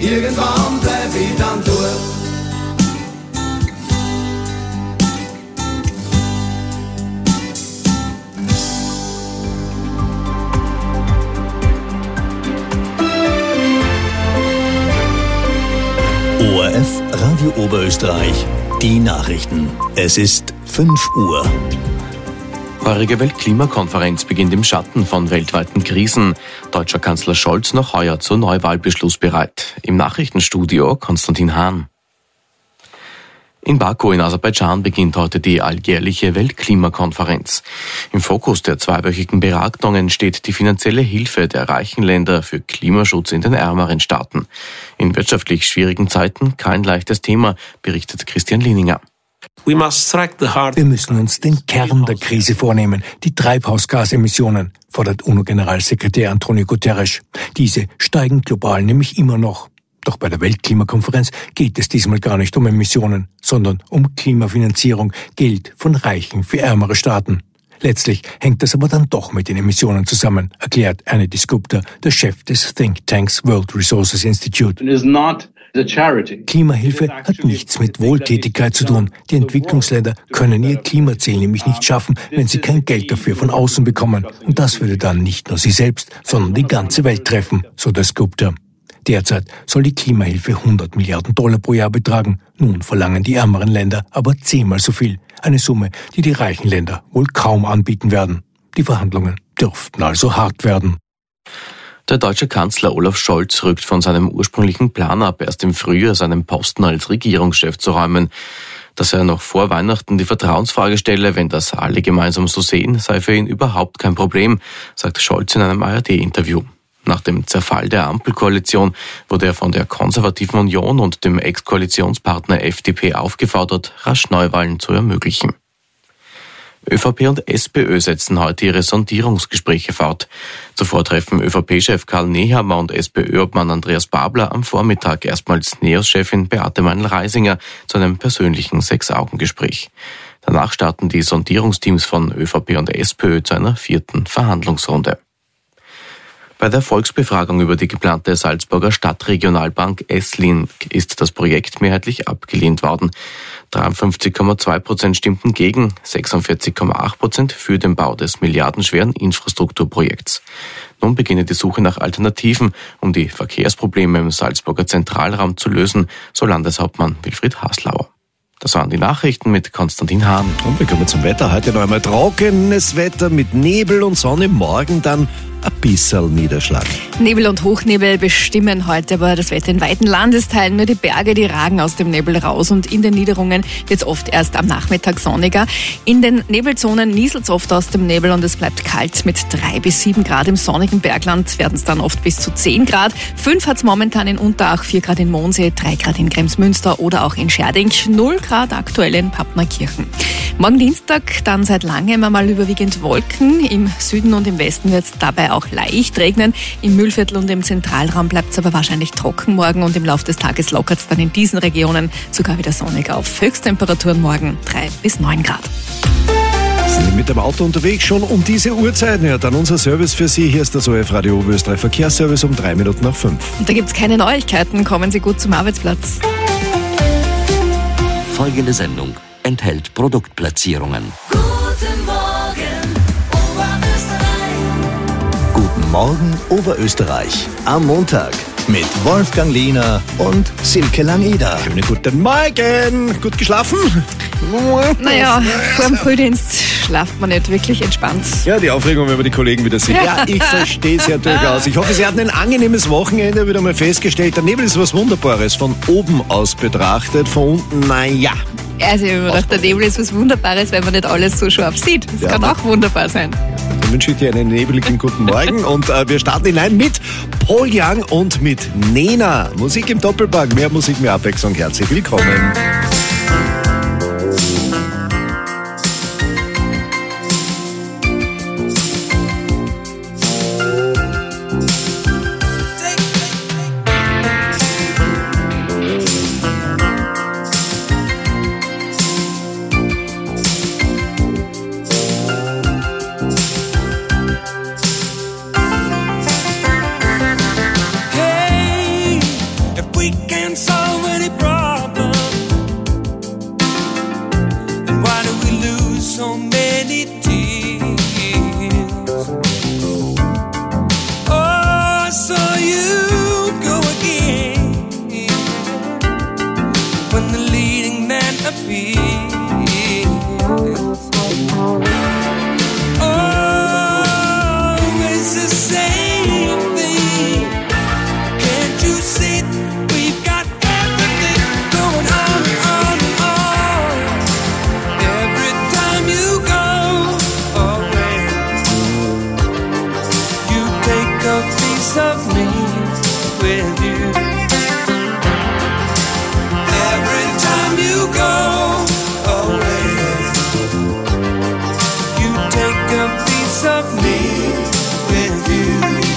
irgendwann bleib ich dann dort. ORF Radio Oberösterreich, die Nachrichten. Es ist 5 Uhr. Heurige Weltklimakonferenz beginnt im Schatten von weltweiten Krisen. Deutscher Kanzler Scholz noch heuer zur Neuwahlbeschluss bereit. Im Nachrichtenstudio Konstantin Hahn. In Baku in Aserbaidschan beginnt heute die alljährliche Weltklimakonferenz. Im Fokus der zweiwöchigen Beratungen steht die finanzielle Hilfe der reichen Länder für Klimaschutz in den ärmeren Staaten. In wirtschaftlich schwierigen Zeiten kein leichtes Thema, berichtet Christian Lininger. Wir müssen uns den Kern der Krise vornehmen, die Treibhausgasemissionen, fordert UNO-Generalsekretär Antonio Guterres. Diese steigen global nämlich immer noch. Doch bei der Weltklimakonferenz geht es diesmal gar nicht um Emissionen, sondern um Klimafinanzierung, Geld von Reichen für ärmere Staaten. Letztlich hängt das aber dann doch mit den Emissionen zusammen, erklärt Andy Gupta, der Chef des Thinktanks World Resources Institute. Klimahilfe hat nichts mit Wohltätigkeit zu tun. Die Entwicklungsländer können ihr Klimaziel nämlich nicht schaffen, wenn sie kein Geld dafür von außen bekommen. Und das würde dann nicht nur sie selbst, sondern die ganze Welt treffen, so der Gupta. Derzeit soll die Klimahilfe $100 Milliarden pro Jahr betragen. Nun verlangen die ärmeren Länder aber 10-mal so viel. Eine Summe, die die reichen Länder wohl kaum anbieten werden. Die Verhandlungen dürften also hart werden. Der deutsche Kanzler Olaf Scholz rückt von seinem ursprünglichen Plan ab, erst im Frühjahr seinen Posten als Regierungschef zu räumen. Dass er noch vor Weihnachten die Vertrauensfrage stelle, wenn das alle gemeinsam so sehen, sei für ihn überhaupt kein Problem, sagt Scholz in einem ARD-Interview. Nach dem Zerfall der Ampelkoalition wurde er von der Konservativen Union und dem Ex-Koalitionspartner FDP aufgefordert, rasch Neuwahlen zu ermöglichen. ÖVP und SPÖ setzen heute ihre Sondierungsgespräche fort. Zuvor treffen ÖVP-Chef Karl Nehammer und SPÖ-Obmann Andreas Babler am Vormittag erstmals NEOS-Chefin Beate Meinl-Reisinger zu einem persönlichen 6-Augen-Gespräch. Danach starten die Sondierungsteams von ÖVP und SPÖ zu einer 4. Verhandlungsrunde. Bei der Volksbefragung über die geplante Salzburger Stadtregionalbank S-Link ist das Projekt mehrheitlich abgelehnt worden. 53,2% stimmten gegen, 46,8% für den Bau des milliardenschweren Infrastrukturprojekts. Nun beginne die Suche nach Alternativen, um die Verkehrsprobleme im Salzburger Zentralraum zu lösen, so Landeshauptmann Wilfried Haslauer. Das waren die Nachrichten mit Konstantin Hahn. Und wir kommen zum Wetter. Heute noch einmal trockenes Wetter mit Nebel und Sonne. Morgen dann ein bisschen Niederschlag. Nebel und Hochnebel bestimmen heute aber das Wetter in weiten Landesteilen. Nur die Berge, die ragen aus dem Nebel raus und in den Niederungen wird es oft erst am Nachmittag sonniger. In den Nebelzonen nieselt es oft aus dem Nebel und es bleibt kalt mit 3 bis 7 Grad. Im sonnigen Bergland werden es dann oft bis zu 10 Grad. 5 hat es momentan in Unterach, 4 Grad in Mondsee, 3 Grad in Kremsmünster oder auch in Scherding, 0 Grad aktuell in Pappnerkirchen. Morgen Dienstag dann seit langem einmal überwiegend Wolken. Im Süden und im Westen wird es dabei auch leicht regnen. Im Mühlviertel und im Zentralraum bleibt es aber wahrscheinlich trocken morgen und im Laufe des Tages lockert es dann in diesen Regionen sogar wieder sonnig auf. Höchsttemperaturen morgen 3 bis 9 Grad. Sind Sie mit dem Auto unterwegs schon um diese Uhrzeiten? Ja, dann unser Service für Sie. Hier ist das ORF Radio Oberösterreich Verkehrsservice um 3 Minuten nach 5. Und da gibt es keine Neuigkeiten. Kommen Sie gut zum Arbeitsplatz. Folgende Sendung enthält Produktplatzierungen. Guten Morgen, Oberösterreich. Guten Morgen, Oberösterreich. Am Montag mit Wolfgang Lehner und Silke Langeder. Schönen guten Morgen. Gut geschlafen? Naja, vor dem Frühdienst schlaft man nicht wirklich entspannt. Ja, die Aufregung, wenn man die Kollegen wieder sieht. Ja, ich verstehe es ja durchaus. Ich hoffe, Sie hatten ein angenehmes Wochenende. Wieder mal festgestellt, der Nebel ist was Wunderbares. Von oben aus betrachtet, von unten, naja. Also ich habe mir gedacht, der Nebel ist was Wunderbares, weil man nicht alles so scharf sieht. Das kann auch wunderbar sein. Dann wünsche ich dir einen nebeligen guten Morgen und wir starten hinein mit Paul Young und mit Nena. Musik im Doppelpack, mehr Musik, mehr Abwechslung. Herzlich willkommen. If we we can't solve any problem, then why do we lose so many tears? Oh, so you go again when the leading man appears. Always the same thing. Can't you see we've got everything going on? Every time you go away, you take a piece of me with you. Every time you go away, you take a piece of me with you.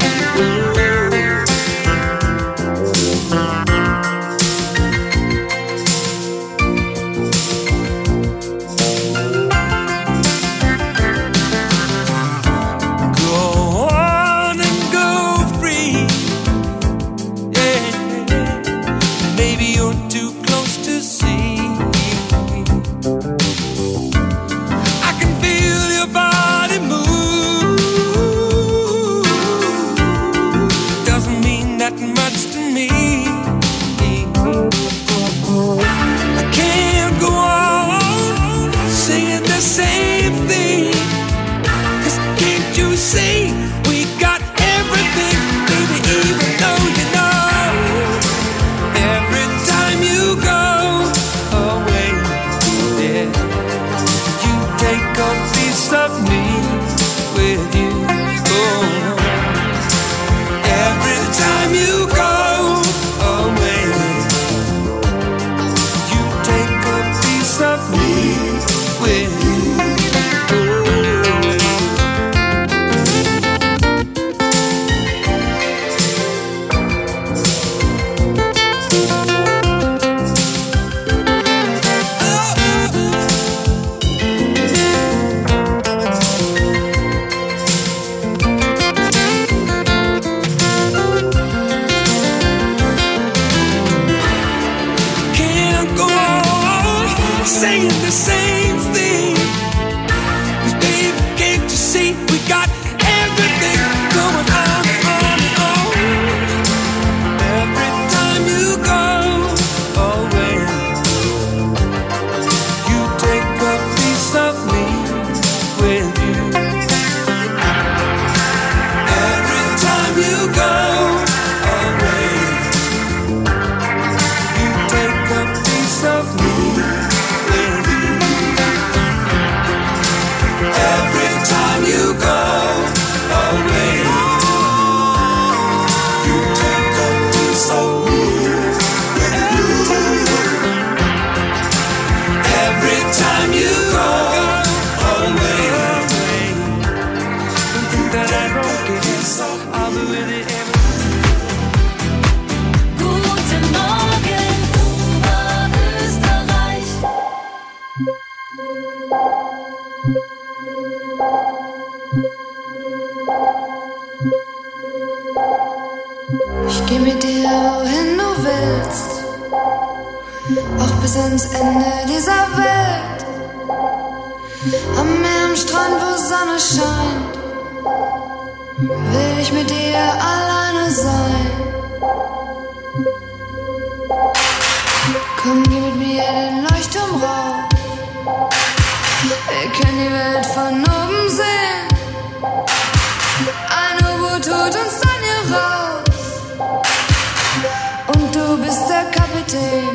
Go on and go free. Yeah. Maybe you're too close to see. I can feel your body move. Doesn't mean that much to me. I can't go on saying the same thing. 'Cause can't you see we got everything, baby, even though you know every time you go away, yeah, you take a piece of me with you. Oh, every time you go away, you take a piece of me with you. Can't go on saying the same thing. 'Cause baby, can't you see we got everything going on. Every time you go away, you take a piece of me with you. Every time you go away, you take a piece of me with you. Every time you go away, you take a piece of me with you. Every time you go away, don't think that I don't get it. I'll be with it every. Guten Morgen, Oberösterreich. Ich geh mit dir, wohin du willst, auch bis ans Ende dieser Welt. Am Meer, am Strand, wo Sonne scheint, will ich mit dir alleine sein. Komm, geh mit mir den Leuchtturm rauf, wir können die Welt von oben sehen. Ein U-Boot holt uns dann hier raus und du bist der Kapitän.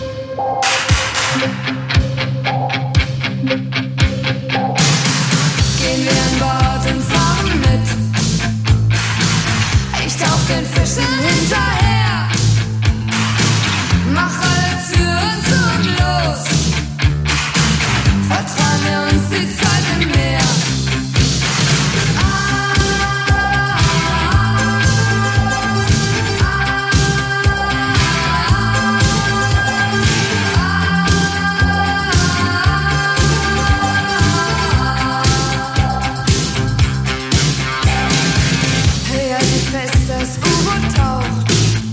Gehen wir an Bord und fahren mit. Ich tauch den Fischen hinterher. Mach alle Türen zu und los. Vertrauen wir uns die Zeit im Meer. Hey, halt dich fest, das U-Boot taucht.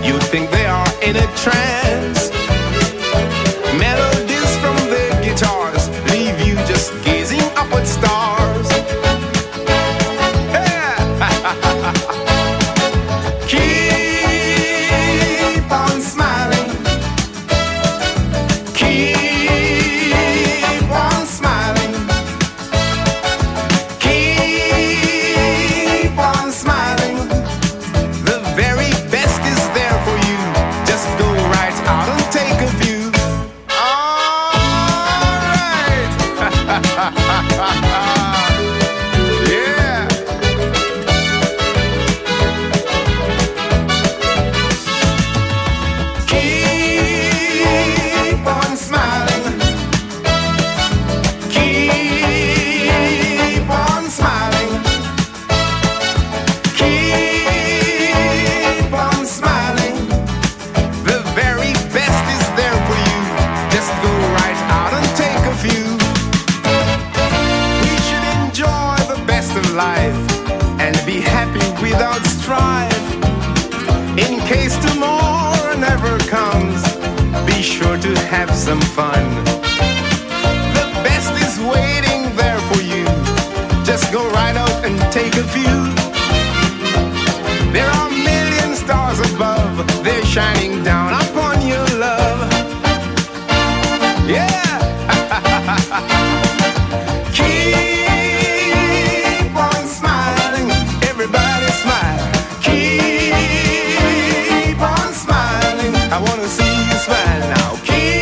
you'd think they are in a trance. Melodies from their guitars leave you just gazing up at stars. Keep on smiling. Keep on smiling. Keep on smiling. The very best is there for you. Just go right out and take a view. All right. Yeah. Keep on smiling. Keep on smiling. Keep on smiling. The very best is there for you. Just go right out and take a view. We should enjoy the best of life and be happy without strife. In case tomorrow never comes, be sure to have some fun. The best is waiting there for you. Just go right out and take a view. There are million stars above, they're shining down upon your love. Yeah! Keep on smiling, everybody smile. Keep on smiling, I wanna see you smile now.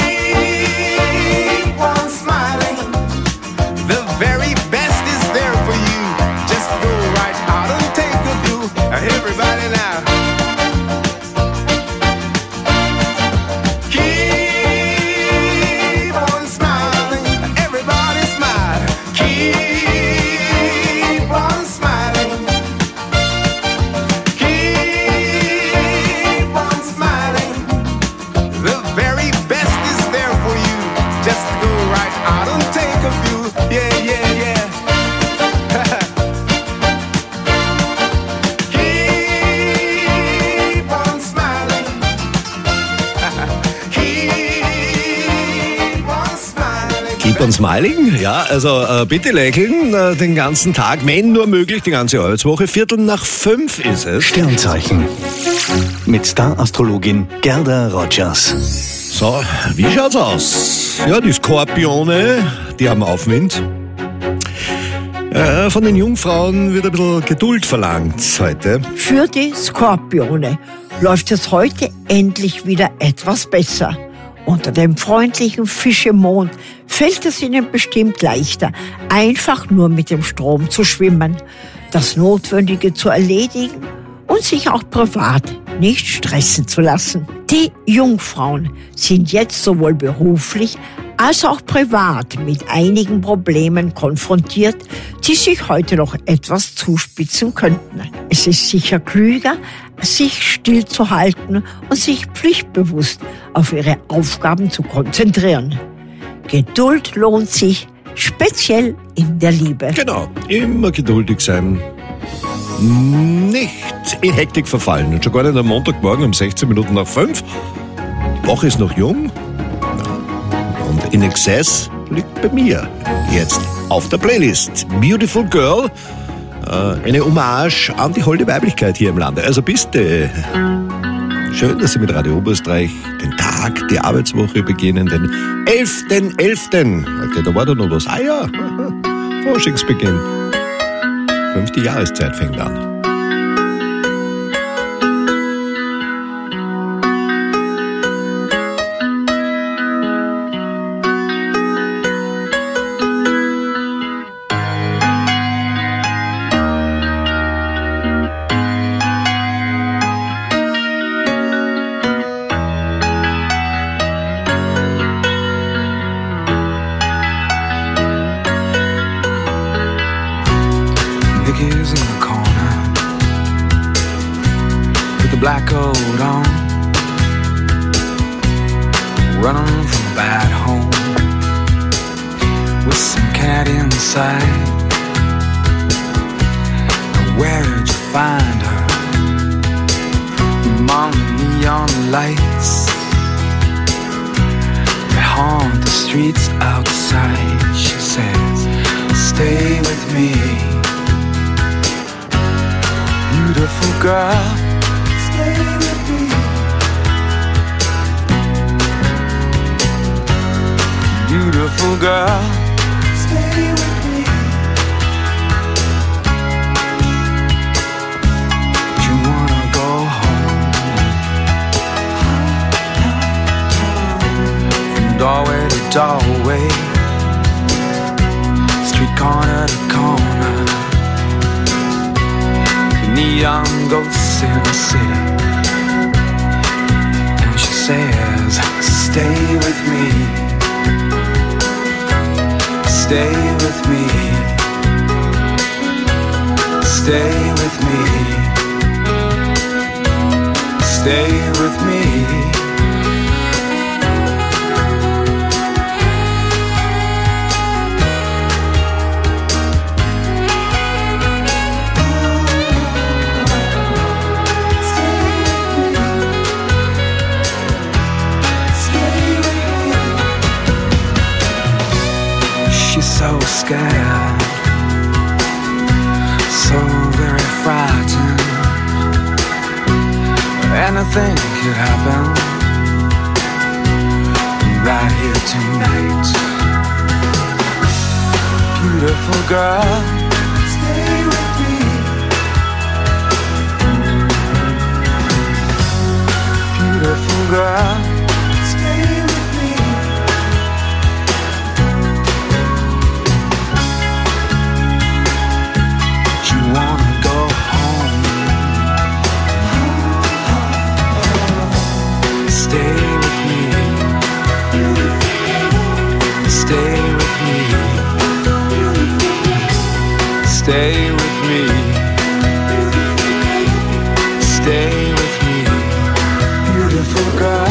Keep on smiling, the very best is there for you. Just go right out and take a view. Everybody now. Keep on smiling, everybody smile. Keep on smiling. Keep on smiling. The very best is there for you. Just go right out and take a view. Yeah, yeah, yeah. Keep on smiling. Keep on smiling. Keep on smiling, ja, also bitte lächeln den ganzen Tag, wenn nur möglich, die ganze Arbeitswoche. 4:45 ist es. Sternzeichen. Mit Star-Astrologin Gerda Rogers. So, wie schaut's aus? Ja, die Skorpione, die haben Aufwind. Von den Jungfrauen wird ein bisschen Geduld verlangt heute. Für die Skorpione läuft es heute endlich wieder etwas besser. Unter dem freundlichen Fischemond fällt es Ihnen bestimmt leichter, einfach nur mit dem Strom zu schwimmen, das Notwendige zu erledigen und sich auch privat nicht stressen zu lassen. Die Jungfrauen sind jetzt sowohl beruflich als auch privat mit einigen Problemen konfrontiert, die sich heute noch etwas zuspitzen könnten. Es ist sicher klüger, sich stillzuhalten und sich pflichtbewusst auf ihre Aufgaben zu konzentrieren. Geduld lohnt sich, speziell in der Liebe. Genau, immer geduldig sein. Nicht in Hektik verfallen. Und schon gar nicht am Montagmorgen um 5:16. Die Woche ist noch jung. Und In Excess liegt bei mir jetzt auf der Playlist. Beautiful Girl, eine Hommage an die holde Weiblichkeit hier im Lande. Also bitte, schön, dass Sie mit Radio Oberösterreich den Tag, die Arbeitswoche beginnen, den 11.11. Okay, da war doch noch was. Ah ja, Forschungsbeginn. 5. Jahreszeit fängt an. Vicky's in the corner with the black coat on, running from a bad home with some cat inside. Where'd you find her? Mommy, neon lights. They haunt the streets outside. She says, stay with me, beautiful girl. Stay with me, beautiful girl. Stay with me. You wanna go home, from doorway to doorway, street corner to corner, neon ghosts in the city. And she says, stay with me, stay with me, stay with me, stay with me. So scared, so very frightened. Anything could happen right here tonight. Beautiful girl, stay with me. Beautiful girl, stay with me. Wanna go home. Stay with me. Stay with me. Stay with me. Stay with me. Beautiful girl.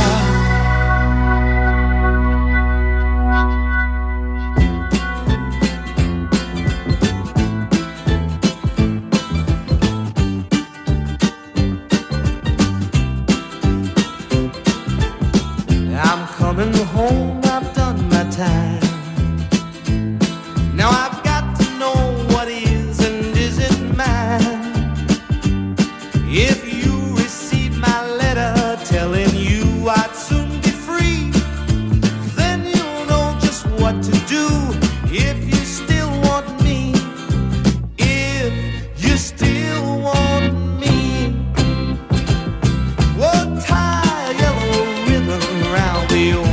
Home, I've done my time. Now I've got to know what is and isn't mine. If you receive my letter telling you I'd soon be free, then you'll know just what to do. If you still want me, if you still want me, we'll tie a yellow ribbon around the old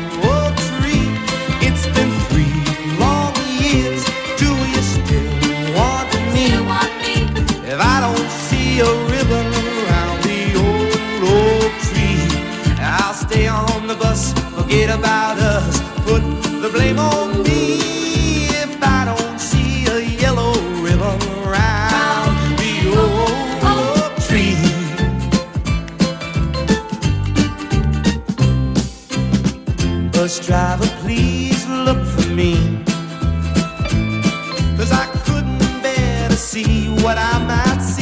a ribbon around the old oak tree. I'll stay on the bus, forget about us, put the blame on me if I don't see a yellow ribbon around the old oak tree. Bus driver, please look for me, 'cause I couldn't bear to see what I might see.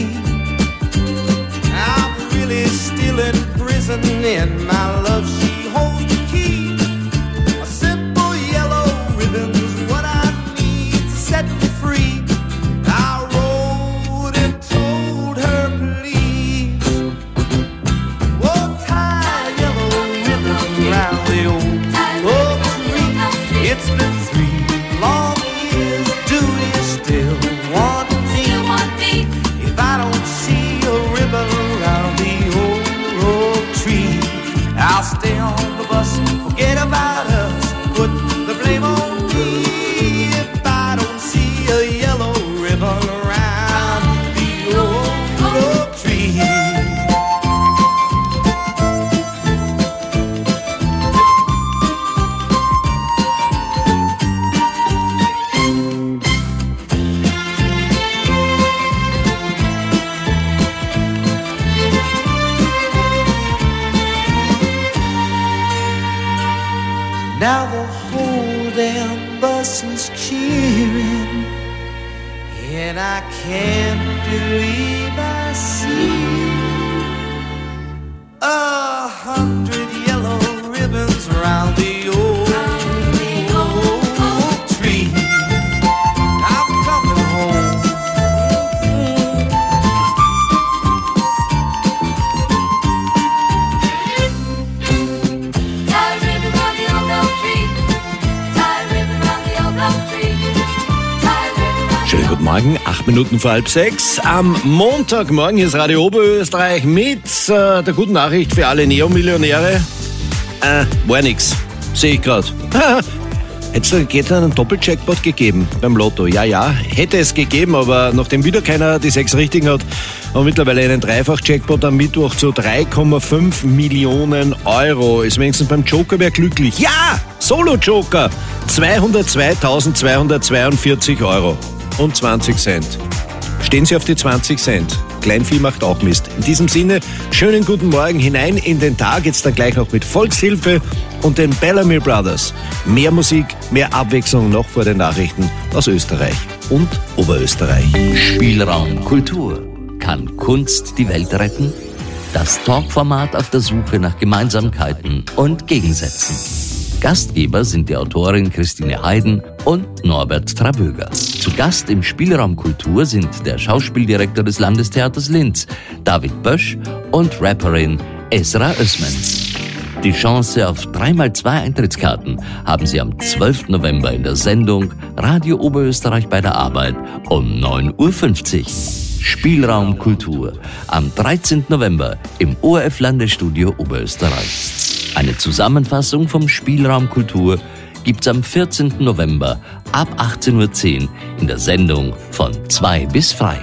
Still in prison, in my love she holds the key. A simple yellow ribbon's what I need to set me free. I wrote and told her please, oh, tie a yellow ribbon around the old oak tree. It's been 3 long years, do you still want me? If I don't see a ribbon around the oak tree, I'll stay on the bus, forget about us, put the blame on me if I don't see a yellow ribbon around the old oak tree. Now the whole damn bus is cheering, and I can't believe I see a 100 yellow ribbons round the old tree. I'm coming home. Tie ribbon round the old oak tree. Tie ribbon round the old oak tree. Tie ribbon round. Schönen guten Morgen, 8 Minuten vor halb 6. Am Montagmorgen hier ist Radio Oberösterreich mit der guten Nachricht für alle Neo-Millionäre. War nix, sehe ich gerade. Hätte es einen Doppeljackpot gegeben beim Lotto? Ja, hätte es gegeben, aber nachdem wieder keiner die 6 Richtigen hat, haben wir mittlerweile einen Dreifach-Jackpot am Mittwoch zu 3,5 Millionen Euro. Ist wenigstens beim Joker wer glücklich. Ja, Solo-Joker, 202.242 Euro und 20 Cent. Stehen Sie auf die 20 Cent. Kleinvieh macht auch Mist. In diesem Sinne, schönen guten Morgen hinein in den Tag. Jetzt dann gleich noch mit Volkshilfe und den Bellamy Brothers. Mehr Musik, mehr Abwechslung noch vor den Nachrichten aus Österreich und Oberösterreich. Spielraum Kultur. Kann Kunst die Welt retten? Das Talkformat auf der Suche nach Gemeinsamkeiten und Gegensätzen. Gastgeber sind die Autorin Christine Heiden und Norbert Traböger. Zu Gast im Spielraum Kultur sind der Schauspieldirektor des Landestheaters Linz, David Bösch, und Rapperin Esra Özmen. Die Chance auf 3x2 Eintrittskarten haben Sie am 12. November in der Sendung Radio Oberösterreich bei der Arbeit um 9.50 Uhr. Spielraum Kultur am 13. November im ORF-Landesstudio Oberösterreich. Eine Zusammenfassung vom Spielraum Kultur gibt's am 14. November ab 18.10 Uhr in der Sendung von 2 bis frei.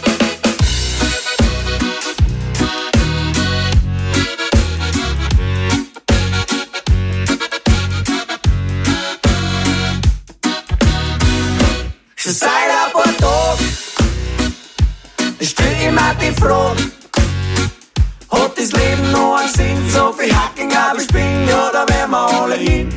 Schon seit ein paar Tagen stell ich mir die Frage, hat das Leben noch einen Sinn? So viel Hacken, aber ich bin ja, da werden wir alle hin.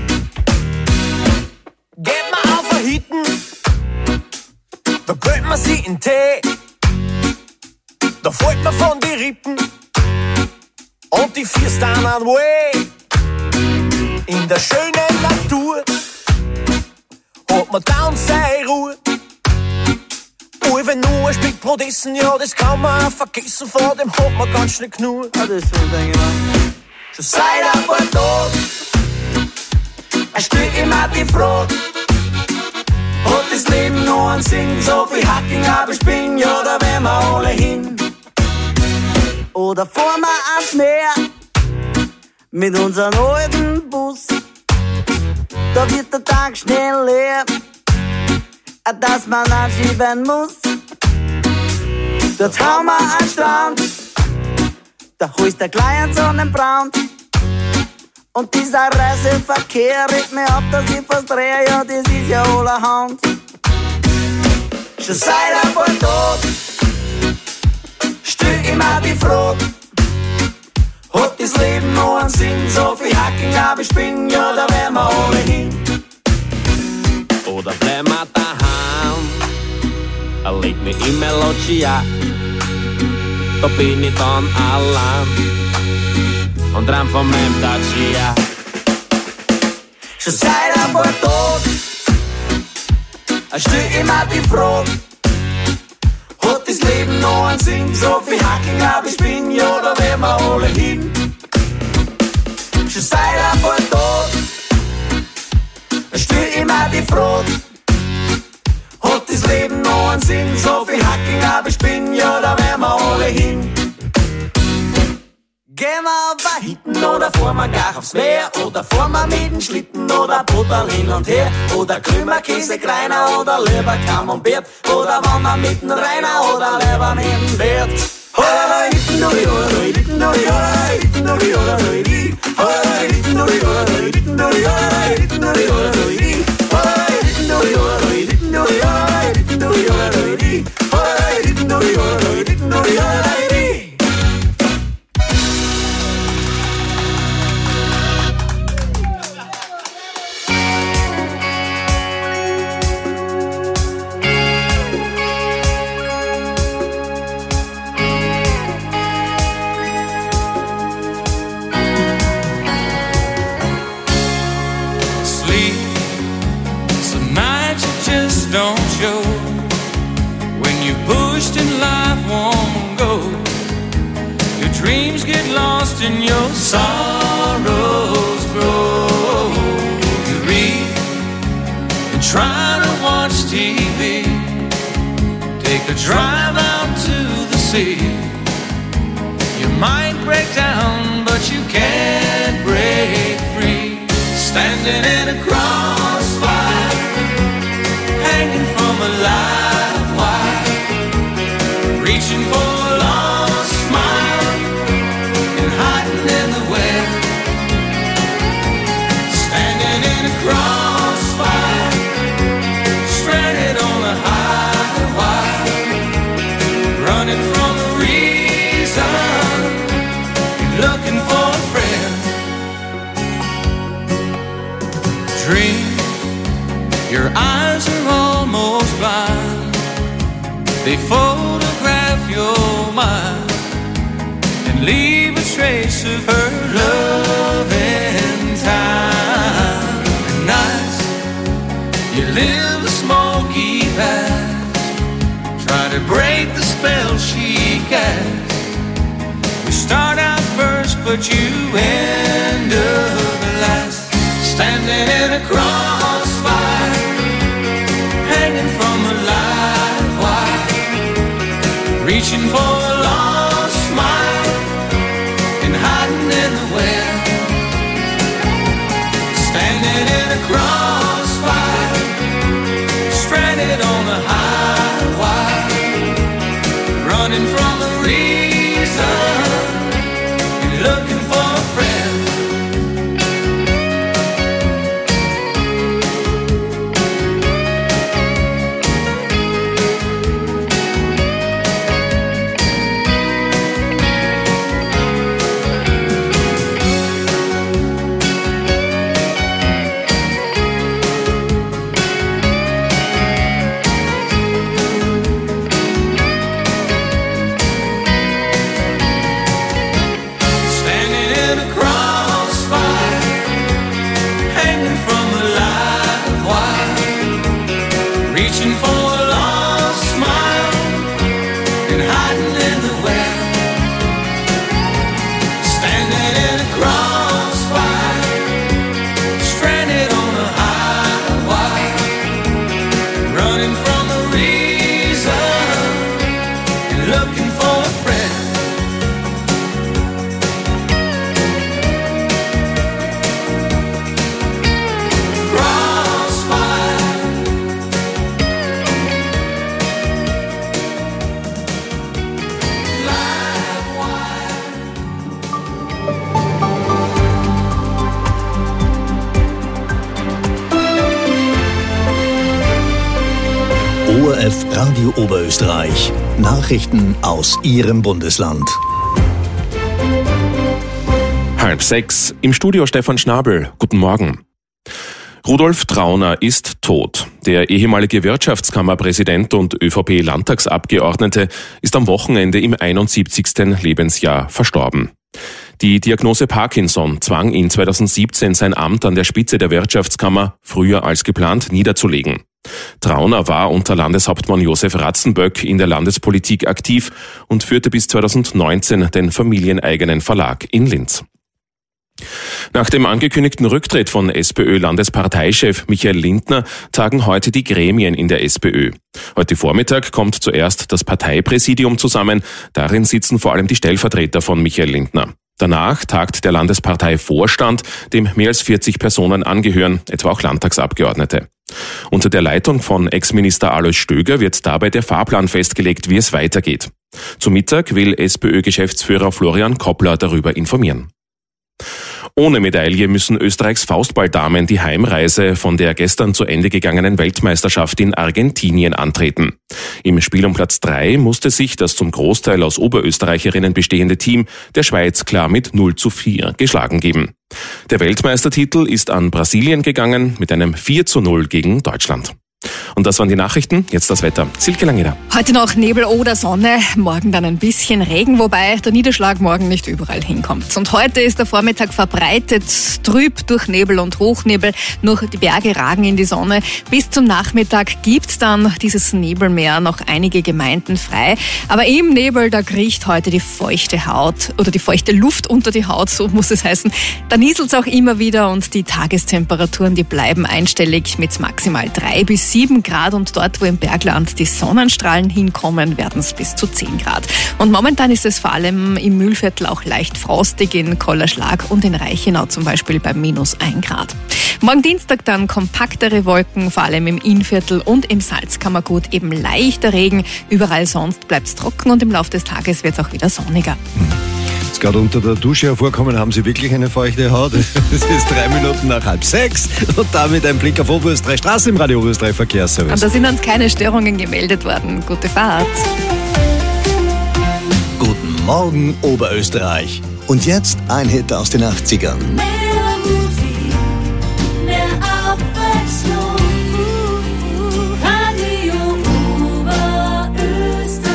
Geht man auf ein Hitten, da gönnt man sie in Tee, da fällt man von die Rippen und die Fierst an an Way. In der schönen Natur hat man dann seine Ruhe. Oh, wenn nur ein Stück Brot essen, ja, das kann man auch vergessen, vor dem hat man ganz schnell genug. Ja, das so denke ich mir. Schon seit ein paar Tagen stell ich mir die Frage, hat das Leben noch einen Sinn? So viel Hacken, aber ich bin, ja, da werden wir alle hin. Oder fahren wir ans Meer mit unserem alten Bus, da wird der Tag schnell leer, dass man anschieben muss. Dort haben wir einen Strand, da holst der kleine Sonnenbrand. Und dieser Reiseverkehr regt mir ab, dass ich fast drehe, ja, das ist ja allerhand. Schon seit ein paar Tagen stell ich mir die Frage, hat das Leben noch einen Sinn? So viel Hacken, aber ich bin, ja, da werden wir alle hin. Oder bleiben wir daheim, leg mich in Melodia, da bin ich dann allein und träum von meinem Dacia. Schon seit ein paar Tagen stell ich mir die Frage, hat das Leben noch einen Sinn? So viel Hacken, aber ich bin, ja, da werden wir alle hin. Schon seit ein paar Tagen stell ich mir die Frage, hat das Leben noch einen Sinn? So viel Hacken, aber ich bin, ja, da werden wir alle hin. Gehen wir auf ein Hitten oder fahren wir gar aufs Meer, oder fahren wir mit dem Schlitten oder Brotball hin und her, oder Krümmer, Käse, Greiner oder lieber Camembert, oder wenn wir mit dem Rainer oder lieber mit dem Bert. sorrows grow. You read and try to watch TV. Take a drive out to the sea. You might break down, but you can't break free. Standing in a crossfire, hanging from a live wire, reaching for a lost smile and hiding in the web. Standing in a crossfire, stranded on a high wire, running from the reason, looking for a friend. Dream, your eyes are almost blind. They photograph your mind and leave a trace of her love in time. At nights, you live a smoky past, try to break the spell she casts. We start out first, but you end up last. Standing in a crossfire, hanging from a live wire, reaching for a lost smile and hiding in the web. Standing in a crossfire, stranded on a high wire, running from the reason, looking for a friend. Reaching for a lost smile and hiding in the web. Standing in a crossfire, stranded on a high wire, running from the reason and looking for a friend. ORF Radio Oberösterreich. Nachrichten aus Ihrem Bundesland. 5:30. Im Studio Stefan Schnabel. Guten Morgen. Rudolf Trauner ist tot. Der ehemalige Wirtschaftskammerpräsident und ÖVP-Landtagsabgeordnete ist am Wochenende im 71. Lebensjahr verstorben. Die Diagnose Parkinson zwang ihn 2017, sein Amt an der Spitze der Wirtschaftskammer früher als geplant niederzulegen. Trauner war unter Landeshauptmann Josef Ratzenböck in der Landespolitik aktiv und führte bis 2019 den familieneigenen Verlag in Linz. Nach dem angekündigten Rücktritt von SPÖ-Landesparteichef Michael Lindner tagen heute die Gremien in der SPÖ. Heute Vormittag kommt zuerst das Parteipräsidium zusammen. Darin sitzen vor allem die Stellvertreter von Michael Lindner. Danach tagt der Landesparteivorstand, dem mehr als 40 Personen angehören, etwa auch Landtagsabgeordnete. Unter der Leitung von Ex-Minister Alois Stöger wird dabei der Fahrplan festgelegt, wie es weitergeht. Zum Mittag will SPÖ-Geschäftsführer Florian Koppler darüber informieren. Ohne Medaille müssen Österreichs Faustballdamen die Heimreise von der gestern zu Ende gegangenen Weltmeisterschaft in Argentinien antreten. Im Spiel um Platz 3 musste sich das zum Großteil aus Oberösterreicherinnen bestehende Team der Schweiz klar mit 0:4 geschlagen geben. Der Weltmeistertitel ist an Brasilien gegangen mit einem 4:0 gegen Deutschland. Und das waren die Nachrichten, jetzt das Wetter. Silke Langeder. Heute noch Nebel oder Sonne, morgen dann ein bisschen Regen, wobei der Niederschlag morgen nicht überall hinkommt. Und heute ist der Vormittag verbreitet, trüb durch Nebel und Hochnebel, nur die Berge ragen in die Sonne. Bis zum Nachmittag gibt dann dieses Nebelmeer noch einige Gemeinden frei. Aber im Nebel, da kriecht heute die feuchte Haut oder die feuchte Luft unter die Haut, so muss es heißen. Da nieselt's auch immer wieder und die Tagestemperaturen, die bleiben einstellig mit maximal 3 bis 7 Grad und dort, wo im Bergland die Sonnenstrahlen hinkommen, werden es bis zu 10 Grad. Und momentan ist es vor allem im Mühlviertel auch leicht frostig, in Kollerschlag und in Reichenau zum Beispiel bei -1 Grad. Morgen Dienstag dann kompaktere Wolken, vor allem im Innviertel und im Salzkammergut eben leichter Regen. Überall sonst bleibt es trocken und im Laufe des Tages wird es auch wieder sonniger. Jetzt gerade unter der Dusche hervorkommen, haben Sie wirklich eine feuchte Haut? Es ist 3 Minuten nach 5:30 und damit ein Blick auf Oberösterreich Straße im Radio Oberösterreich Verkehrsservice. Und da sind uns keine Störungen gemeldet worden. Gute Fahrt. Guten Morgen, Oberösterreich. Und jetzt ein Hit aus den 80ern. Mehr Musik, mehr Abwechslung. Radio Oberösterreich.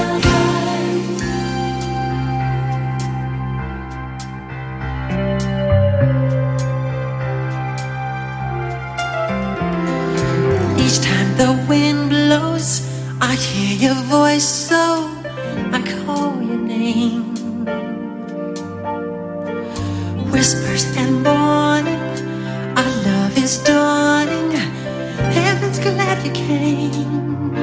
Each time the wind blows, I hear your voice, so I call your name. Whispers and morning, our love is dawning. Heaven's glad you came.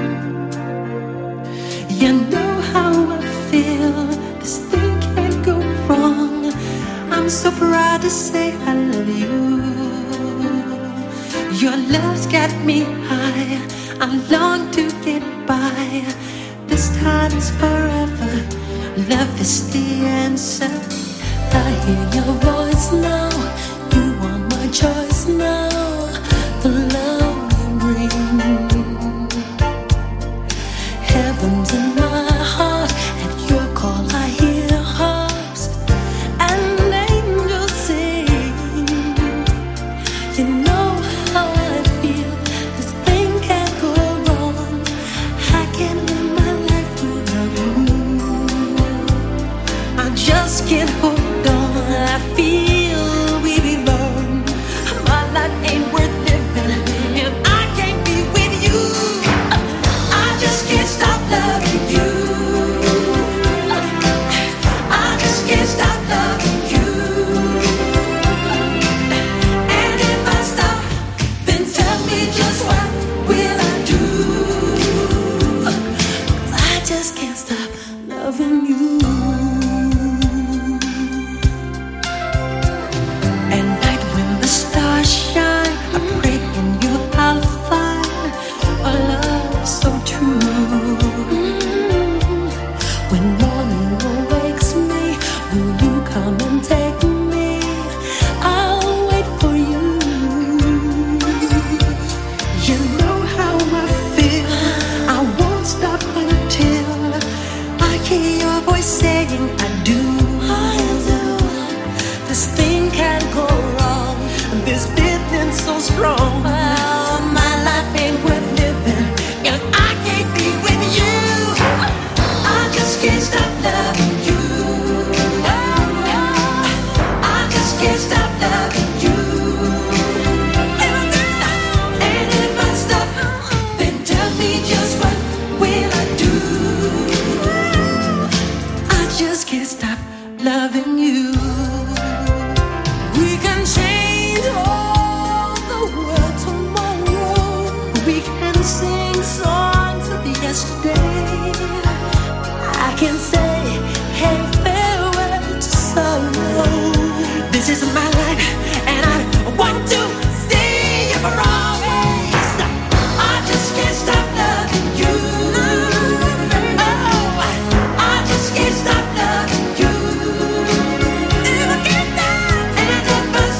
You know how I feel. This thing can't go wrong. I'm so proud to say I love you. Your love's got me high. I long to get by. This time is forever. Love is the answer. I hear your voice now. You are my choice now. The love you bring. Heaven's in my heart. At your call I hear harps and angels sing. You know how I feel. This thing can't go wrong. I can't live my life without you. I just can't hold on. I feel we belong. My life ain't worth living, and I can't be with you. I just can't stop loving you. I just can't stop loving you. And if I stop, then tell me just what will I do? 'Cause I just can't stop loving you. At night when the stars shine, I pray in you I'll find a love so true. When morning awakes me, will you come and take me? I'll wait for you. You know how I feel. I won't stop until I hear your voice saying I do. This thing can't go wrong. This feeling so strong. Oh, my life ain't worth living, and I can't be with you. I just can't stop loving you. I just can't stop loving you. And if I stop, then tell me just what will I do? I just can't stop loving you. We can change all the world tomorrow. We can sing songs of yesterday. I can say, hey, farewell to sorrow. This is my life, and I want to see you for always. I just can't stop loving you. Oh, I just can't stop loving you. And if I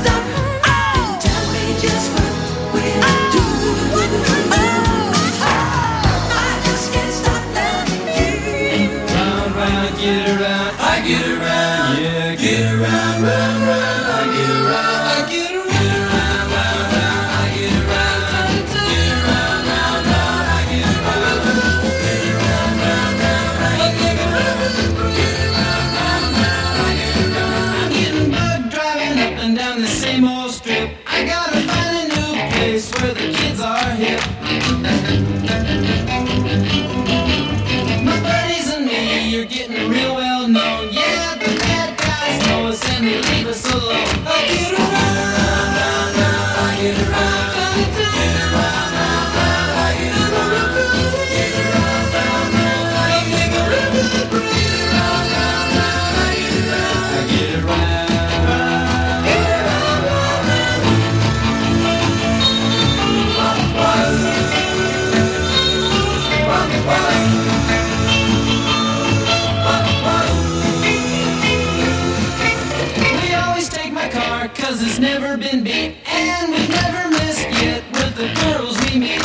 'cause it's never been beat, and we've never missed yet with the girls we meet.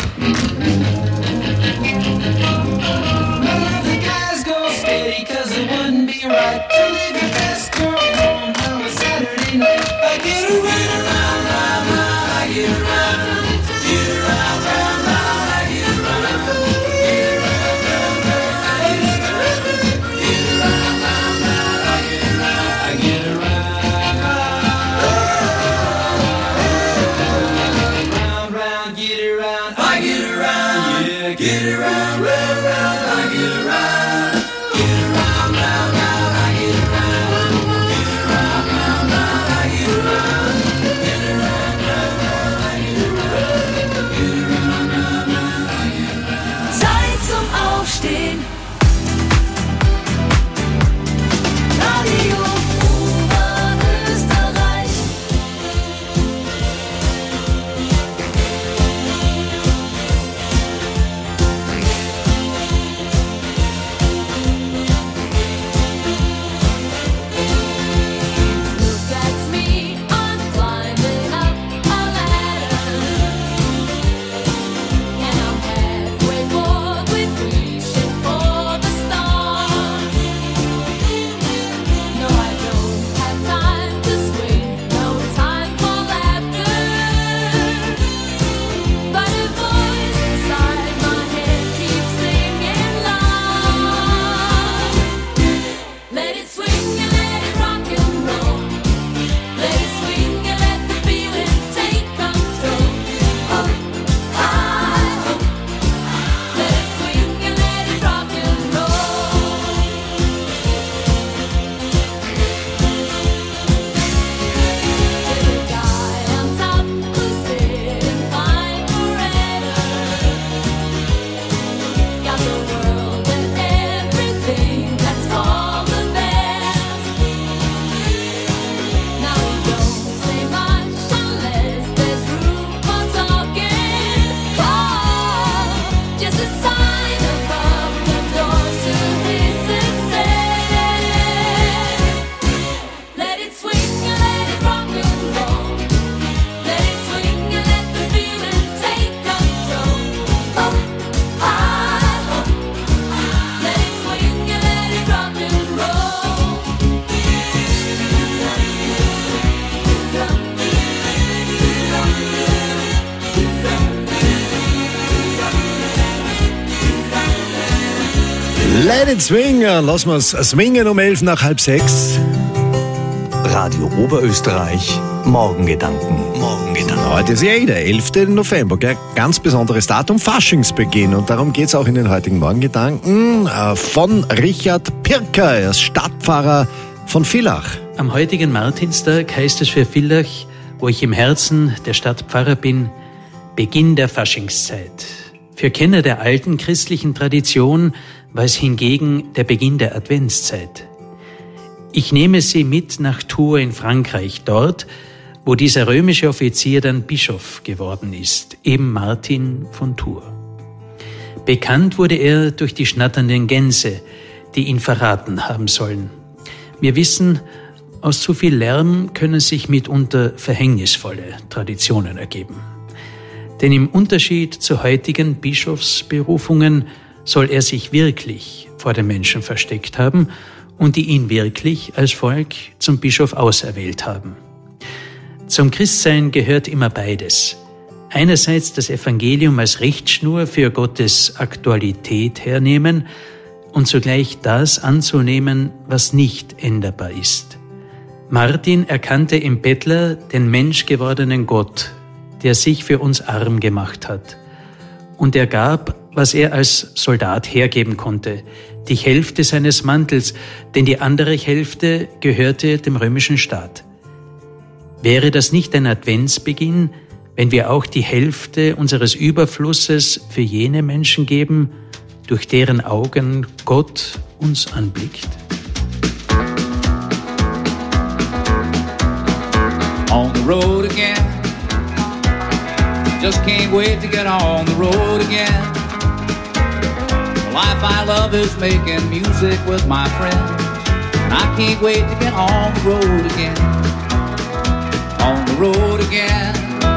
None of the guys go steady, 'cause it wouldn't be right to leave your best girl home on a Saturday night. I get around, round, round, round, I get around, get around, round, round, I get around, get around, round, round, I get around, get around, round, round, I get around, I get around, round, round, get around, I get around, yeah, get around, round, round, I get around, get around, round, round, I get around, get around, round, round, I get around, get around, round, round, I get around, get around, round, round, I get around. Zeit zum Aufstehen. Radio Oberösterreich. Look at me, I'm climbing up a ladder, and I'm halfway more with reaching for the stars. No, I don't have time to swing, no time for laughter, but a voice inside my head keeps singing loud. Let it swing and let it rock and roll. Let it swing and let the feeling take control. Up, high, up. Let it swing and let it rock and roll. There's a guy on top who's sitting fine forever. Got the world and everything that's for the best. Now he don't say much unless there's room for talking. Oh, just a sign above the doors to his success. Let it swing and let it rock and roll. Let it swing and let the feeling take control. Up, high, up. Let it swing and let it rock and roll. Let it swing, lassen wir es swingen um 11 nach halb 6. Radio Oberösterreich, Morgengedanken. Heute ist ja der 11. November, gell? Ganz besonderes Datum, Faschingsbeginn. Und darum geht es auch in den heutigen Morgengedanken von Richard Pirker, er ist Stadtpfarrer von Villach. Am heutigen Martinstag heißt es für Villach, wo ich im Herzen der Stadt Pfarrer bin, Beginn der Faschingszeit. Für Kenner der alten christlichen Tradition war es hingegen der Beginn der Adventszeit. Ich nehme Sie mit nach Tours in Frankreich, dort, wo dieser römische Offizier dann Bischof geworden ist, eben Martin von Tours. Bekannt wurde er durch die schnatternden Gänse, die ihn verraten haben sollen. Wir wissen, aus zu viel Lärm können sich mitunter verhängnisvolle Traditionen ergeben. Denn im Unterschied zu heutigen Bischofsberufungen soll er sich wirklich vor den Menschen versteckt haben und die ihn wirklich als Volk zum Bischof auserwählt haben. Zum Christsein gehört immer beides. Einerseits das Evangelium als Richtschnur für Gottes Aktualität hernehmen und zugleich das anzunehmen, was nicht änderbar ist. Martin erkannte im Bettler den menschgewordenen Gott, der sich für uns arm gemacht hat. Und er gab, was er als Soldat hergeben konnte, die Hälfte seines Mantels, denn die andere Hälfte gehörte dem römischen Staat. Wäre das nicht ein Adventsbeginn, wenn wir auch die Hälfte unseres Überflusses für jene Menschen geben, durch deren Augen Gott uns anblickt? On the road again. Just can't wait to get on the road again. The life I love is making music with my friends, and I can't wait to get on the road again. On the road again,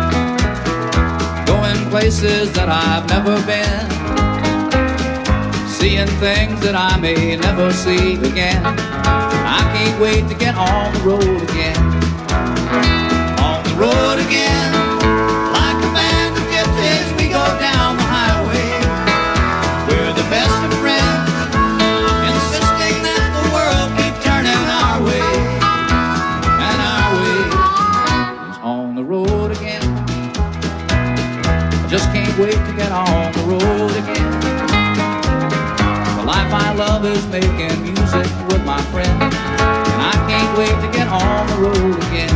going places that I've never been, seeing things that I may never see again. I can't wait to get on the road again. On the road again, like a band of gypsies, we go down the highway. We're the best of friends, insisting that the world keep turning our way. And our way is on the road again. I just can't wait to get on the road again. The life I love is making music with my friends, and I can't wait to get on the road again.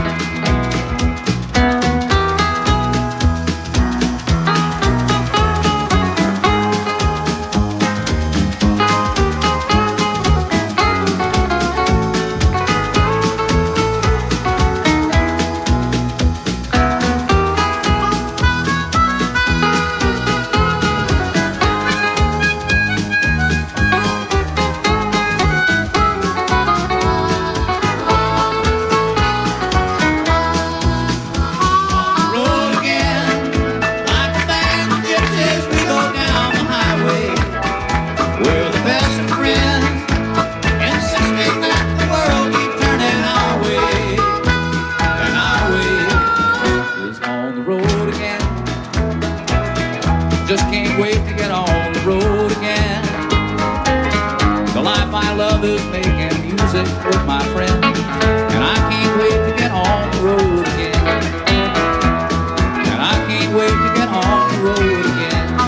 Just can't wait to get on the road again. The life I love is making music with my friends, and I can't wait to get on the road again. And I can't wait to get on the road again.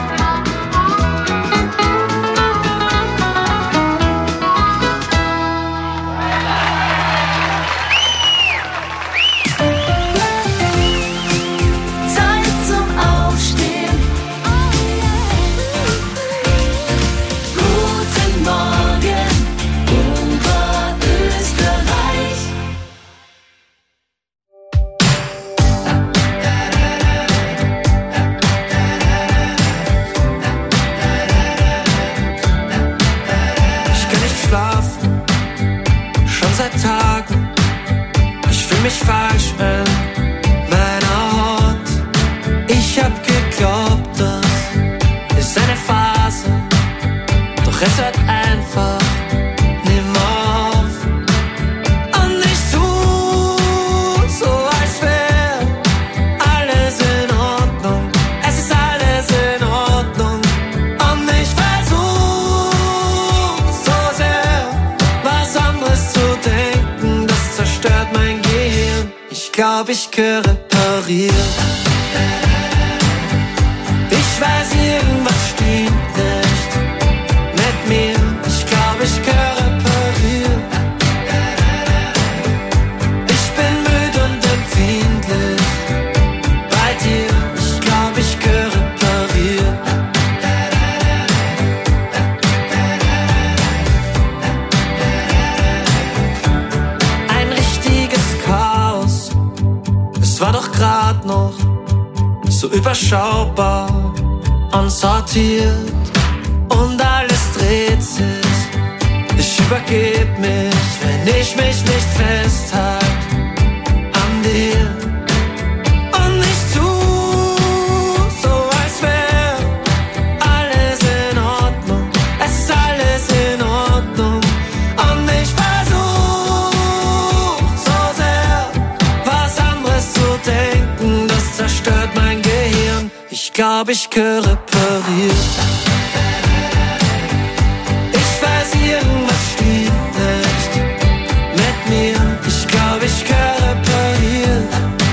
Ich gehöre repariert. Ich weiß, irgendwas stimmt nicht mit mir. Ich glaube, ich gehöre repariert. Ich bin müde und empfindlich bei dir. Ich glaube, ich gehöre repariert. Ein richtiges Chaos. Es war doch grad noch so überschaubar und sortiert und alles dreht sich. Ich übergeb mich, wenn ich mich nicht festhalte an dir. Und ich tu so, als wär alles in Ordnung. Es ist alles in Ordnung. Und ich versuch so sehr, was anderes zu denken, das zerstört mein Gehirn. Ich glaub, ich gehöre repariert. Ich weiß, irgendwas stimmt nicht mit mir. Ich glaub, ich gehöre repariert.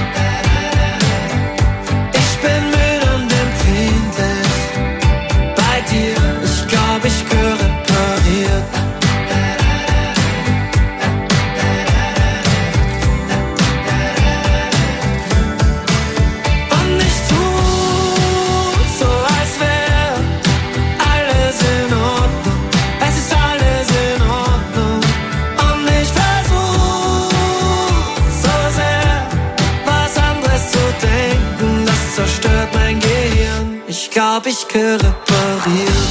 Ich bin müde und empfindlich bei dir. Ich glaub, ich gehöre repariert. Und ich tu so, als wär alles in Ordnung. Es ist alles in Ordnung. Und ich versuch so sehr, was anderes zu denken, das zerstört mein Gehirn. Ich glaub, ich gehöre repariert.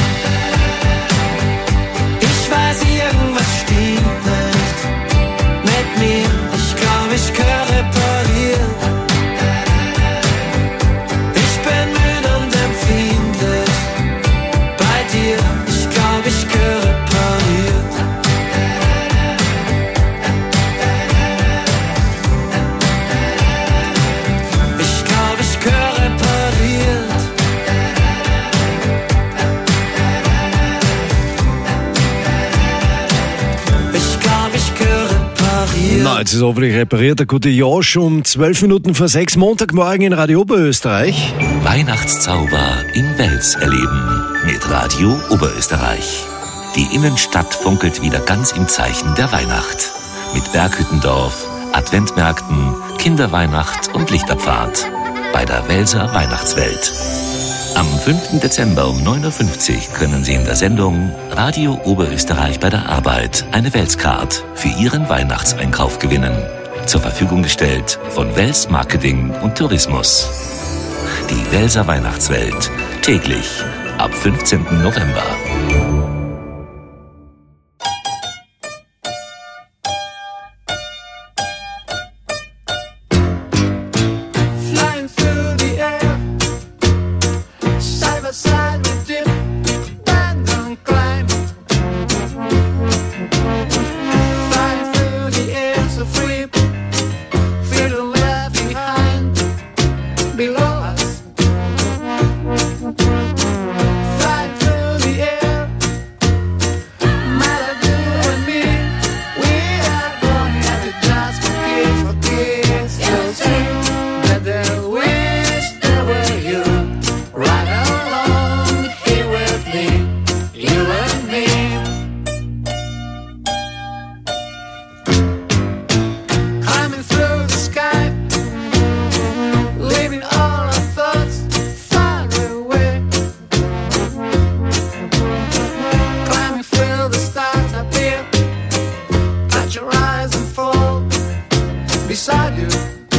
Ich weiß, irgendwas stimmt nicht mit mir. Ich glaub, ich gehöre repariert. So, jetzt ist hoffentlich repariert. Der gute Josh um 12 Minuten vor 6, Montagmorgen in Radio Oberösterreich. Weihnachtszauber in Wels erleben mit Radio Oberösterreich. Die Innenstadt funkelt wieder ganz im Zeichen der Weihnacht. Mit Berghüttendorf, Adventmärkten, Kinderweihnacht und Lichterpfad. Bei der Welser Weihnachtswelt. Am 5. Dezember um 9.50 Uhr können Sie in der Sendung Radio Oberösterreich bei der Arbeit eine Welscard für Ihren Weihnachtseinkauf gewinnen. Zur Verfügung gestellt von Wels Marketing und Tourismus. Die Welser Weihnachtswelt. Täglich ab 15. November. Flying through the air, side by side we dip, and don't climb. Flying through the air so free, freedom left behind, below us. Flying through the air, Malibu and me, we are going at it just for kids, you'll see. That they wish there were you, right along here with me, you and me. Climbing through the sky, leaving all our thoughts far away. Climbing through the stars up here, touch your eyes and fall beside you.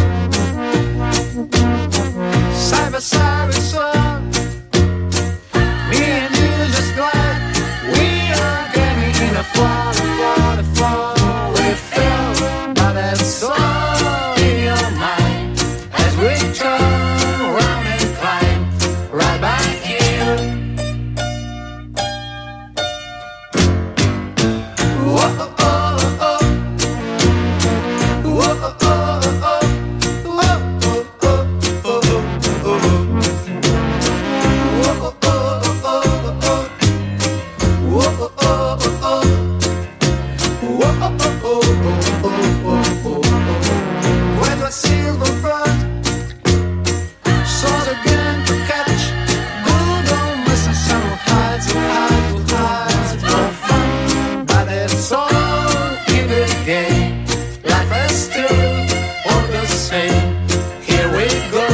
Side by side we soar, me and you just glide. We are getting in a fall. We feel, but that's all in your mind as we turn around and climb right back here. Whoa, oh, oh, oh. Whoa, oh, oh, oh. Whoa, oh, oh, oh, oh. Whoa, oh, oh, oh, oh. Whoa, oh, oh, oh, oh. Whoa, oh, oh, oh, oh, oh, oh. When the silver bird soars again to catch, good old Mr. Summer hides for fun. But it's all in the game. Life is still all the same. Here we go.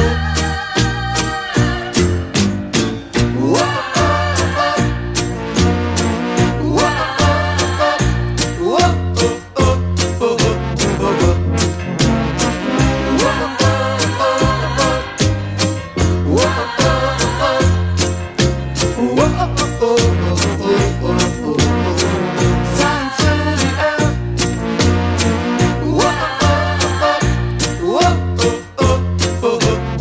Whoa, oh, oh. Whoa, oh, oh. Whoa, oh, oh, oh, oh, oh. Whoa, oh, oh, oh. Whoa, oh, oh, oh. Whoa, oh, oh, oh, oh. Flying through the air. Whoa, oh, oh, oh. Whoa, oh, oh,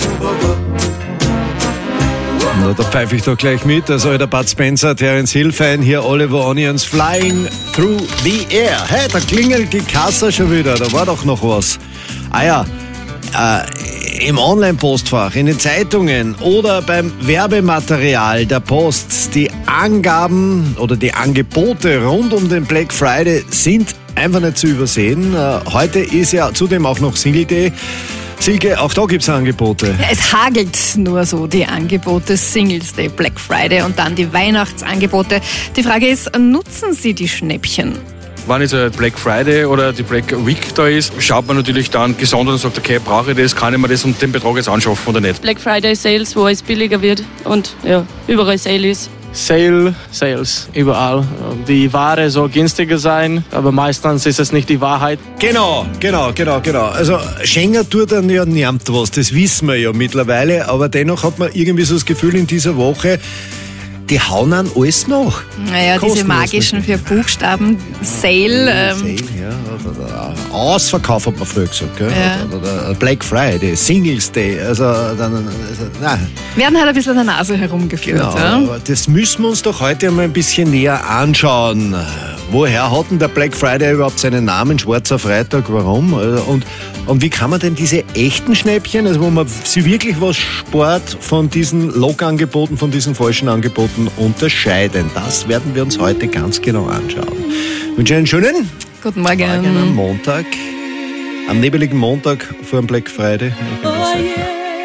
oh. Na, da pfeife ich doch gleich mit. Also der Bud Spencer, Terence Hill Fan, hier Oliver Onions, Flying Through the Air. Hey, da klingelt die Kasse schon wieder, da war doch noch was. Ah ja, im Online-Postfach, in den Zeitungen oder beim Werbematerial der Post, die Angaben oder die Angebote rund um den Black Friday sind einfach nicht zu übersehen. Heute ist ja zudem auch noch Single Day. Silke, auch da gibt's Angebote. Ja, es hagelt nur so die Angebote, Singles Day, Black Friday und dann die Weihnachtsangebote. Die Frage ist, nutzen Sie die Schnäppchen? Wenn jetzt ein Black Friday oder die Black Week da ist, schaut man natürlich dann gesondert und sagt, okay, brauche ich das, kann ich mir das und den Betrag jetzt anschaffen oder nicht. Black Friday Sales, wo es billiger wird und ja, überall Sale ist. Sales, überall. Die Ware soll günstiger sein, aber meistens ist es nicht die Wahrheit. Genau. Also Schengen tut dann ja niemand was, das wissen wir ja mittlerweile, aber dennoch hat man irgendwie so das Gefühl in dieser Woche, die hauen an alles nach. Naja, diese magischen 4 Buchstaben, Sale. Ausverkauf hat man früher gesagt, gell? Ja. Oder Black Friday, Singles Day, nein. Werden halt ein bisschen an der Nase herumgeführt. Genau, Ja? aber das müssen wir uns doch heute mal ein bisschen näher anschauen. Woher hat denn der Black Friday überhaupt seinen Namen? Schwarzer Freitag, warum? Und wie kann man denn diese echten Schnäppchen, also wo man sie wirklich was spart, von diesen Log-Angeboten, von diesen falschen Angeboten unterscheiden? Das werden wir uns heute ganz genau anschauen. Ich wünsche einen schönen Guten Morgen. Am Montag. Am nebeligen Montag vor dem Black Friday. Oh yeah,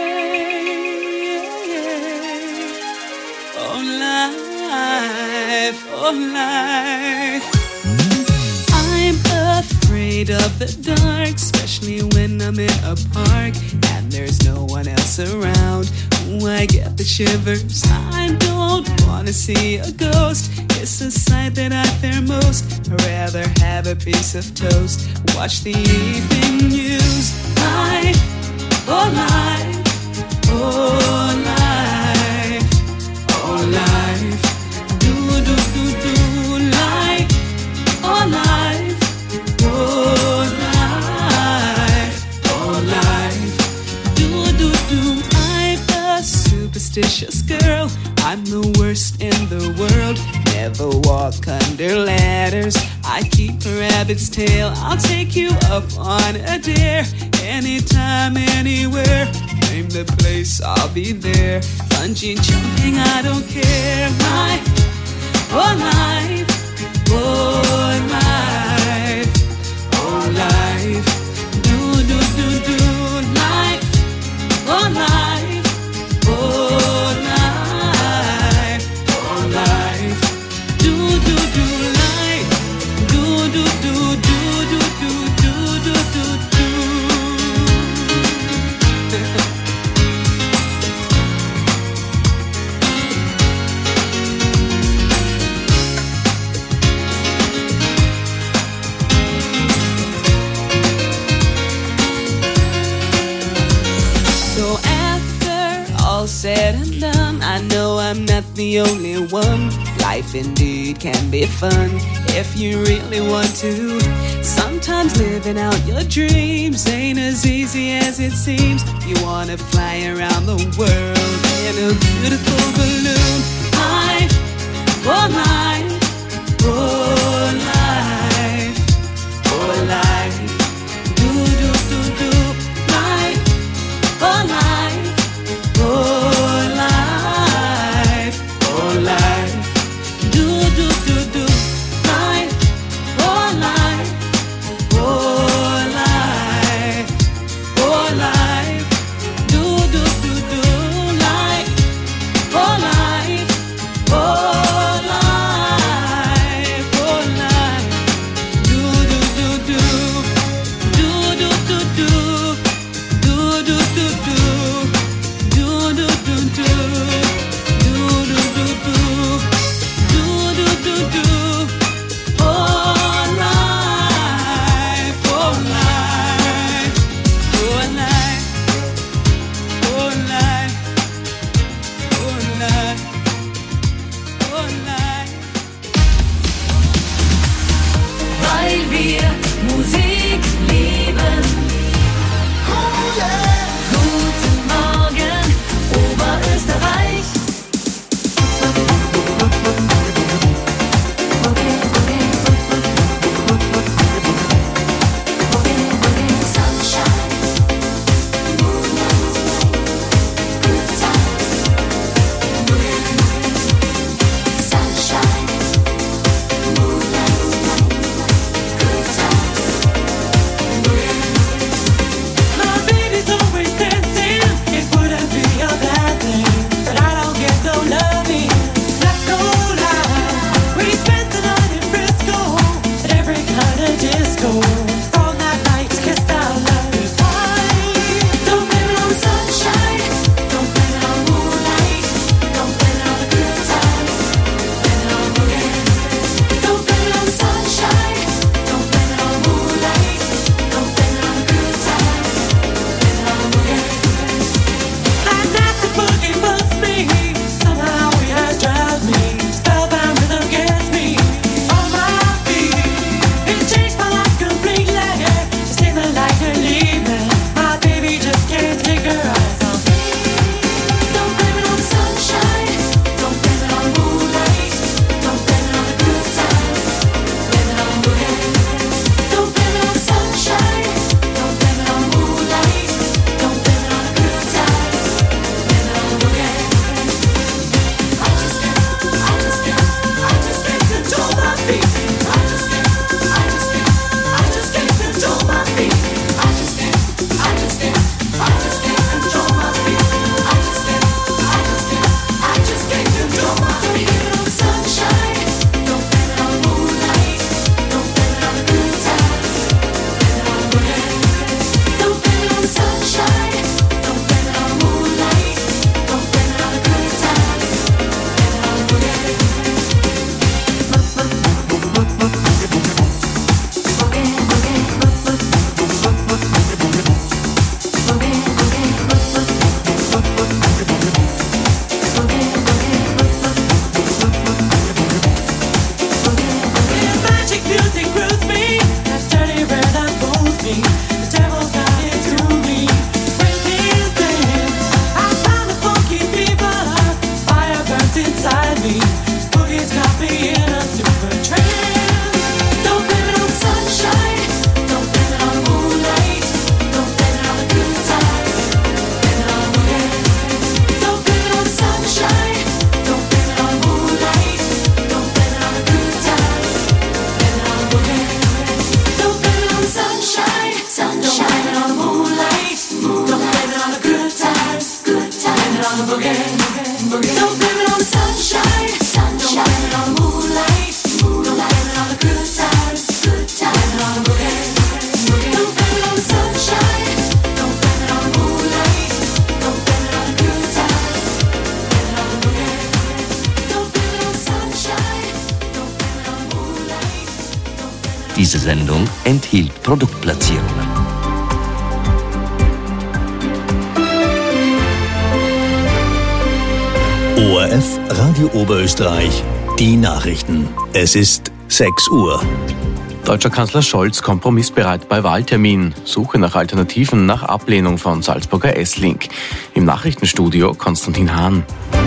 oh life, oh life. I'm afraid of the dark, especially when I'm in a park and there's no one else around. Ooh, I get the shivers. I don't wanna see a ghost. It's a sight that I fear most. I'd rather have a piece of toast, watch the evening news. Life, oh life, oh life, oh life. Do do do do life, oh life, oh life, oh life. Do do do. I'm a superstitious girl. I'm the worst in the world. Never walk under ladders. I keep a rabbit's tail. I'll take you up on a dare. Anytime, anywhere. Name the place, I'll be there. Bungee jumping, I don't care. My oh life, oh life, oh life. Do do do do life, oh life, oh life, oh life. Do do do life, do do do do do do do do do do. So after all said and done, I know I'm not the only one. Life indeed can be fun if you really want to. Sometimes living out your dreams ain't as easy as it seems. You wanna fly around the world in a beautiful balloon. Life, oh life, oh life, oh life. Do do do do life, oh life, oh life, oh life. Do do do do life, oh life, oh life, oh life. Do do do do life, oh life, oh life, oh Don't blame it on the sunshine. Don't blame it on the moonlight. Don't blame it on the good times. Blame it on the boogie. Don't blame it on the sunshine. Don't blame it on the moonlight. Don't blame it on the good times. Blame it on the boogie. Don't blame it on the sunshine. Don't blame it on the moonlight. Diese Sendung enthielt Produktplatzierungen. ORF Radio Oberösterreich, die Nachrichten. Es ist 6 Uhr. Deutscher Kanzler Scholz kompromissbereit bei Wahltermin. Suche nach Alternativen nach Ablehnung von Salzburger S-Link. Im Nachrichtenstudio Konstantin Hahn.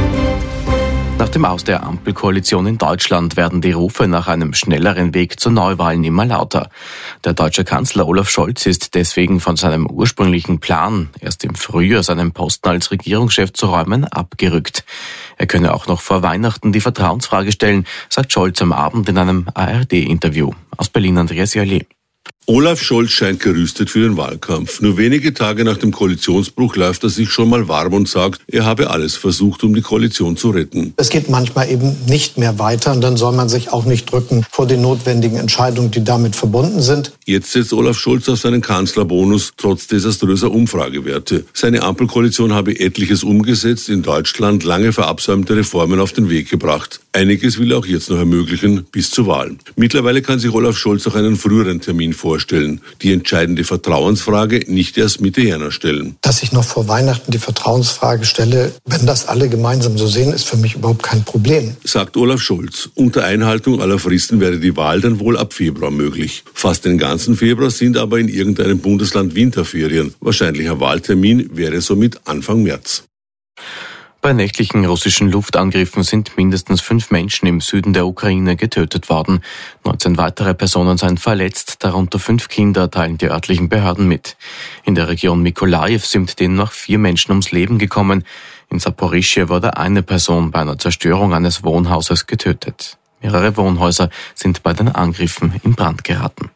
Nach dem Aus der Ampelkoalition in Deutschland werden die Rufe nach einem schnelleren Weg zu Neuwahlen immer lauter. Der deutsche Kanzler Olaf Scholz ist deswegen von seinem ursprünglichen Plan, erst im Frühjahr seinen Posten als Regierungschef zu räumen, abgerückt. Er könne auch noch vor Weihnachten die Vertrauensfrage stellen, sagt Scholz am Abend in einem ARD-Interview. Aus Berlin Andreas Jalé. Olaf Scholz scheint gerüstet für den Wahlkampf. Nur wenige Tage nach dem Koalitionsbruch läuft er sich schon mal warm und sagt, er habe alles versucht, um die Koalition zu retten. Es geht manchmal eben nicht mehr weiter und dann soll man sich auch nicht drücken vor den notwendigen Entscheidungen, die damit verbunden sind. Jetzt setzt Olaf Scholz auf seinen Kanzlerbonus, trotz desaströser Umfragewerte. Seine Ampelkoalition habe etliches umgesetzt, in Deutschland lange verabsäumte Reformen auf den Weg gebracht. Einiges will er auch jetzt noch ermöglichen, bis zur Wahl. Mittlerweile kann sich Olaf Scholz auch einen früheren Termin vorstellen. Die entscheidende Vertrauensfrage nicht erst Mitte Jänner stellen. Dass ich noch vor Weihnachten die Vertrauensfrage stelle, wenn das alle gemeinsam so sehen, ist für mich überhaupt kein Problem. Sagt Olaf Scholz. Unter Einhaltung aller Fristen wäre die Wahl dann wohl ab Februar möglich. Fast den ganzen Februar sind aber in irgendeinem Bundesland Winterferien. Wahrscheinlicher Wahltermin wäre somit Anfang März. Bei nächtlichen russischen Luftangriffen sind mindestens 5 Menschen im Süden der Ukraine getötet worden. 19 weitere Personen seien verletzt, darunter 5 Kinder, teilen die örtlichen Behörden mit. In der Region Mykolajiw sind demnach 4 Menschen ums Leben gekommen. In Saporischschja wurde eine Person bei einer Zerstörung eines Wohnhauses getötet. Mehrere Wohnhäuser sind bei den Angriffen in Brand geraten.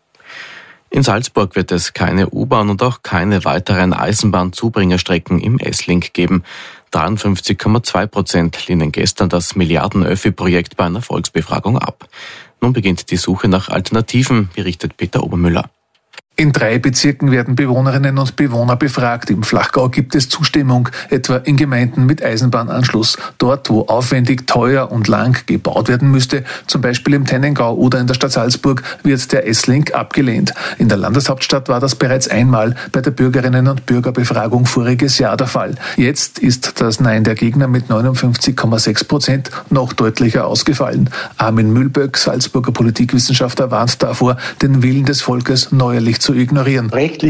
In Salzburg wird es keine U-Bahn und auch keine weiteren Eisenbahnzubringerstrecken im S-Link geben. 53,2% lehnen gestern das Milliarden-Öffi-Projekt bei einer Volksbefragung ab. Nun beginnt die Suche nach Alternativen, berichtet Peter Obermüller. In 3 Bezirken werden Bewohnerinnen und Bewohner befragt. Im Flachgau gibt es Zustimmung, etwa in Gemeinden mit Eisenbahnanschluss. Dort, wo aufwendig, teuer und lang gebaut werden müsste, zum Beispiel im Tennengau oder in der Stadt Salzburg, wird der S-Link abgelehnt. In der Landeshauptstadt war das bereits einmal bei der Bürgerinnen- und Bürgerbefragung voriges Jahr der Fall. Jetzt ist das Nein der Gegner mit 59,6% noch deutlicher ausgefallen. Armin Mühlböck, Salzburger Politikwissenschaftler, warnt davor, den Willen des Volkes neuerlich zu ignorieren.